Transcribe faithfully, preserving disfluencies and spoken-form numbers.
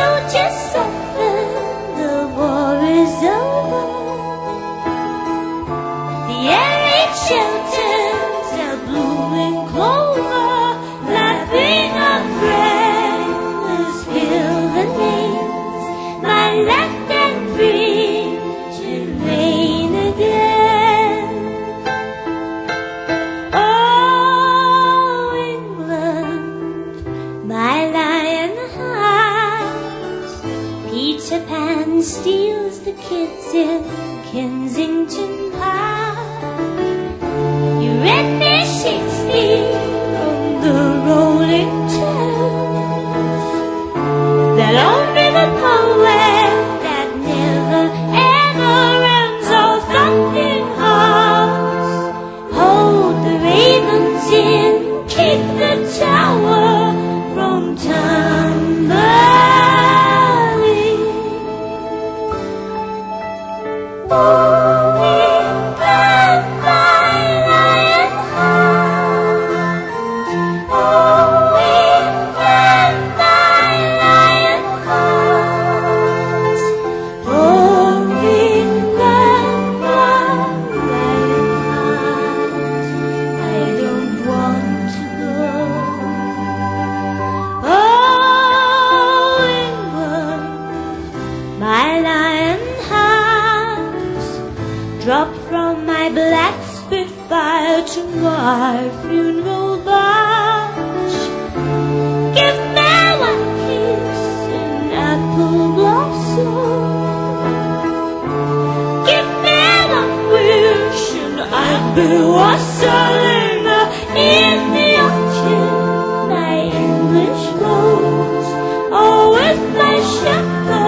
just suffer, the war is over. The air it shelters a blooming clover, laughing on breathless hill and lanes. My left and free should reign again. Oh, England, my lion heart, Peter Pan steals the kids in Kensington Park. You read me Shakespeare on the rolling Thames, that old river poet that never ever ends. Oh, thumping hearts, hold the ravens in, keep the tower from tumbling. Oh, England, my lion heart. Oh, England, my lion heart. Oh, England, my lion heart. I don't want to go. Oh, England, my lion heart, drop from my black Spitfire to my funeral barge. Give me one kiss in apple blossom. Give me one wish and I'd be wassailing in the ocean, my English rose. Oh, with my shepherd